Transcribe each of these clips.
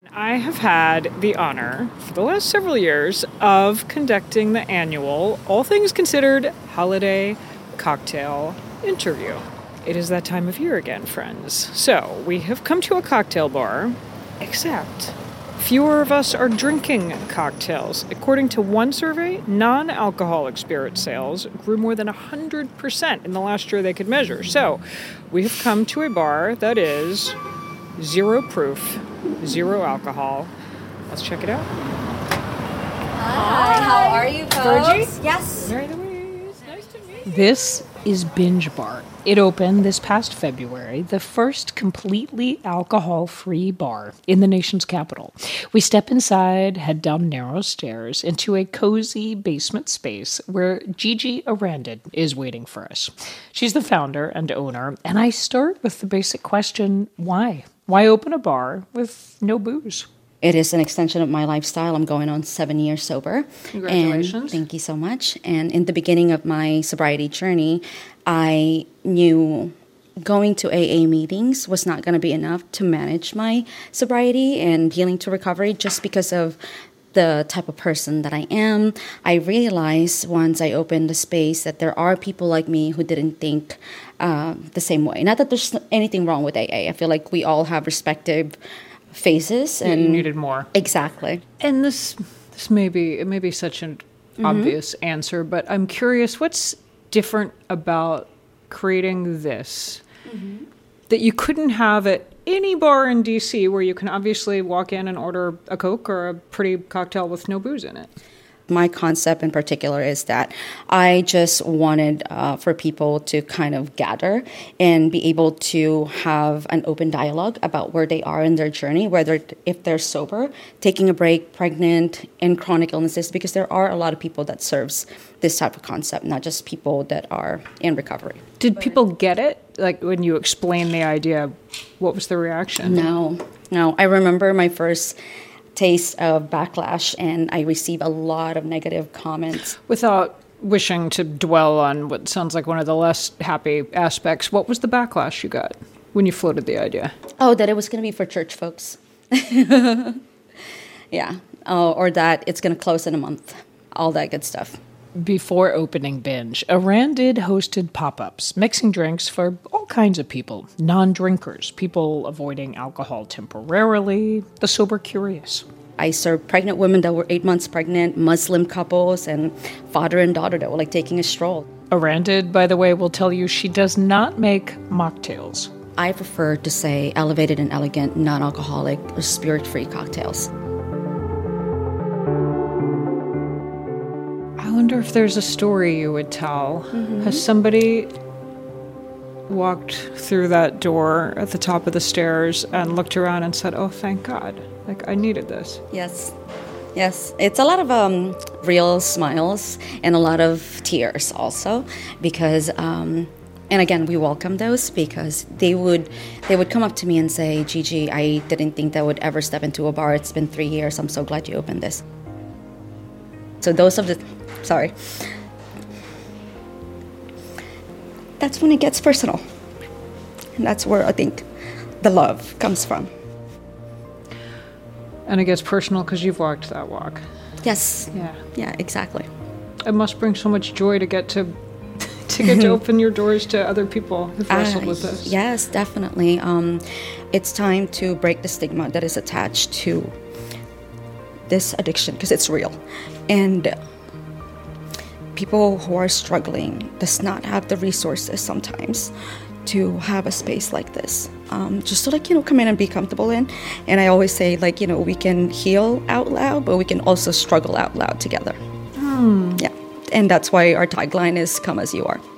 I have had the honor for the last several years of conducting the annual All Things Considered Holiday Cocktail Interview. It is that time of year again, friends. So, we have come to a cocktail bar, except fewer of us are drinking cocktails. According to one survey, non-alcoholic spirit sales grew more than 100% in the last year they could measure. So, we have come to a bar that is zero proof, zero alcohol. Let's check it out. Hi, how are you folks? Virgie? Yes. Mary Louise, nice to meet you. This is Binge Bar. It opened this past February, the first completely alcohol-free bar in the nation's capital. We step inside, head down narrow stairs into a cozy basement space where Gigi Arandid is waiting for us. She's the founder and owner, and I start with the basic question, why? Why open a bar with no booze? It is an extension of my lifestyle. I'm going on 7 years sober. Congratulations. And thank you so much. And in the beginning of my sobriety journey, I knew going to AA meetings was not going to be enough to manage my sobriety and healing to recovery just because of the type of person that I am. I realized once I opened the space that there are people like me who didn't think the same way. Not that there's anything wrong with AA. I feel like we all have respective phases. And you needed more. Exactly. And this may be such an obvious answer, but I'm curious, what's different about creating this that you couldn't have at any bar in DC where you can obviously walk in and order a Coke or a pretty cocktail with no booze in it? My concept in particular is that I just wanted for people to kind of gather and be able to have an open dialogue about where they are in their journey, whether if they're sober, taking a break, pregnant, and chronic illnesses, because there are a lot of people that serves this type of concept, not just people that are in recovery. Did people get it? Like when you explained the idea, what was the reaction? No. I remember my first taste of backlash, and I received a lot of negative comments. Without wishing to dwell on what sounds like one of the less happy aspects, what was the backlash you got when you floated the idea? Oh, that it was going to be for church folks. Yeah. Or that it's going to close in a month. All that good stuff. Before opening Binge, Arandid hosted pop-ups, mixing drinks for all kinds of people. Non-drinkers, people avoiding alcohol temporarily, the sober curious. I served pregnant women that were 8 months pregnant, Muslim couples, and father and daughter that were like taking a stroll. Arandid, by the way, will tell you she does not make mocktails. I prefer to say elevated and elegant, non-alcoholic, or spirit-free cocktails. I wonder if there's a story you would tell. Has somebody walked through that door at the top of the stairs and looked around and said, oh, thank God, like I needed this? Yes. It's a lot of real smiles and a lot of tears also because, and again, we welcome those because they would come up to me and say, Gigi, I didn't think that I would ever step into a bar. It's been 3 years. I'm so glad you opened this. So that's when it gets personal. And that's where I think the love comes from. And it gets personal because you've walked that walk. Yes. Yeah. Yeah, exactly. It must bring so much joy to get to to open your doors to other people who've wrestled with this. Yes, definitely. It's time to break the stigma that is attached to this addiction because it's real. And people who are struggling does not have the resources sometimes to have a space like this. Just to come in and be comfortable in. And I always say we can heal out loud, but we can also struggle out loud together. Yeah. And that's why our tagline is come as you are.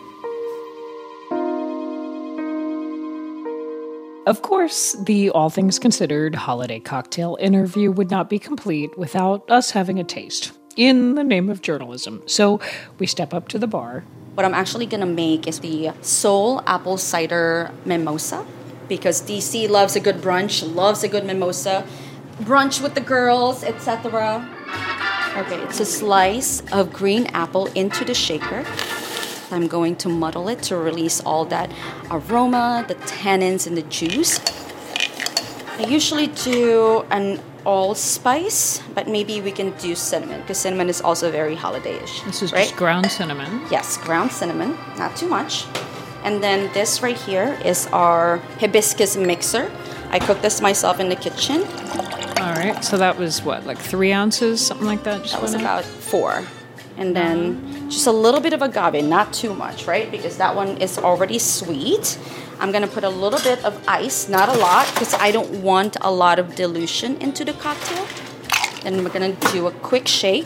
Of course, the All Things Considered holiday cocktail interview would not be complete without us having a taste, in the name of journalism. So we step up to the bar. What I'm actually going to make is the Soul Apple Cider Mimosa, because DC loves a good brunch, loves a good mimosa, brunch with the girls, etc. Okay, it's a slice of green apple into the shaker. I'm going to muddle it to release all that aroma, the tannins, and the juice. I usually do an allspice, but maybe we can do cinnamon because cinnamon is also very holiday-ish. This is right? just ground cinnamon. Yes, ground cinnamon, not too much. And then this right here is our hibiscus mixer. I cooked this myself in the kitchen. All right, so that was what, like 3 ounces, something like that? Just That was went in? about 4. And then just a little bit of agave, not too much, right? Because that one is already sweet. I'm gonna put a little bit of ice, not a lot, because I don't want a lot of dilution into the cocktail. Then we're gonna do a quick shake.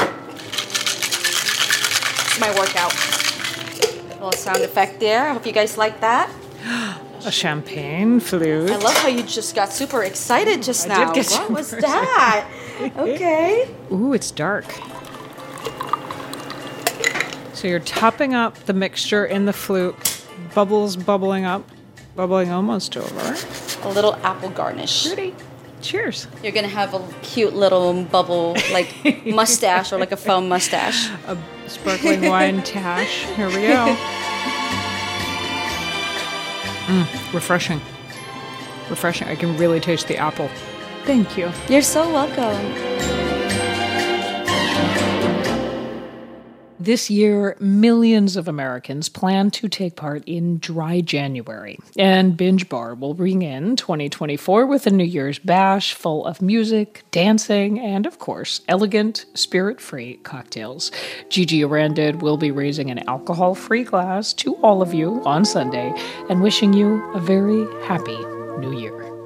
It's my workout. Little sound effect there. I hope you guys like that. A champagne flute. I love how you just got super excited just now. did get What super was that? Okay. Ooh, it's dark. So you're topping up the mixture in the flute, bubbles bubbling up, bubbling almost over. A little apple garnish. Pretty. Cheers. You're gonna have a cute little bubble, like mustache or like a foam mustache. A sparkling wine tash. Here we go. Refreshing. Refreshing. I can really taste the apple. Thank you. You're so welcome. This year, millions of Americans plan to take part in Dry January, and Binge Bar will ring in 2024 with a New Year's bash full of music, dancing, and, of course, elegant, spirit-free cocktails. Gigi Arandid will be raising an alcohol-free glass to all of you on Sunday and wishing you a very happy New Year.